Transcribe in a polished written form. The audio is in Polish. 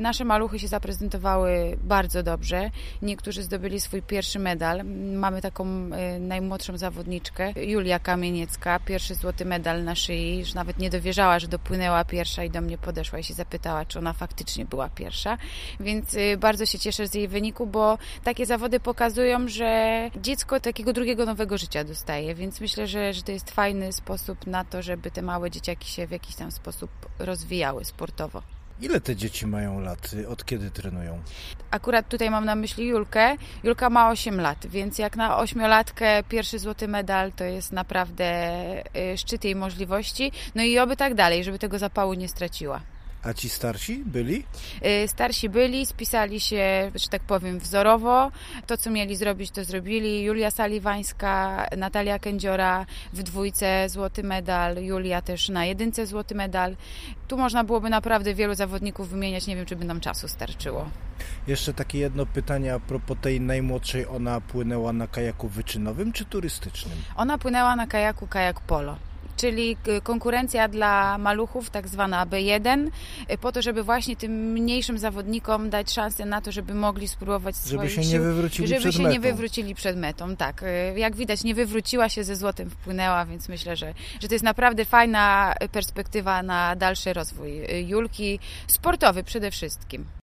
Nasze maluchy się zaprezentowały bardzo dobrze. Niektórzy zdobyli swój pierwszy medal. Mamy taką najmłodszą zawodniczkę, Julia Kamieniecka, pierwszy złoty medal na szyi. Już nawet nie dowierzała, że dopłynęła pierwsza i do mnie podeszła i się zapytała, czy ona faktycznie była pierwsza. Więc bardzo się cieszę z jej wyniku, bo takie zawody pokazują, że dziecko takiego drugiego nowego życia dostaje, więc myślę, że to jest fajny sposób na to, żeby te małe dzieciaki się w jakiś tam sposób rozwijały sportowo. Ile te dzieci mają lat? Od kiedy trenują? Akurat tutaj mam na myśli Julkę. Julka ma 8 lat, więc jak na 8-latkę pierwszy złoty medal to jest naprawdę szczyt jej możliwości. No i oby tak dalej, żeby tego zapału nie straciła. A ci starsi byli? Starsi byli, spisali się, że tak powiem, wzorowo. To, co mieli zrobić, to zrobili. Julia Saliwańska, Natalia Kędziora w dwójce złoty medal, Julia też na jedynce złoty medal. Tu można byłoby naprawdę wielu zawodników wymieniać. Nie wiem, czy by nam czasu starczyło. Jeszcze takie jedno pytanie a propos tej najmłodszej. Ona płynęła na kajaku wyczynowym czy turystycznym? Ona płynęła na kajaku kajak polo. Czyli konkurencja dla maluchów, tak zwana B1, po to, żeby właśnie tym mniejszym zawodnikom dać szansę na to, żeby mogli spróbować swoich sił. Żeby się nie wywrócili przed metą. Tak, jak widać, nie wywróciła się, ze złotem wpłynęła, więc myślę, że to jest naprawdę fajna perspektywa na dalszy rozwój Julki, sportowy przede wszystkim.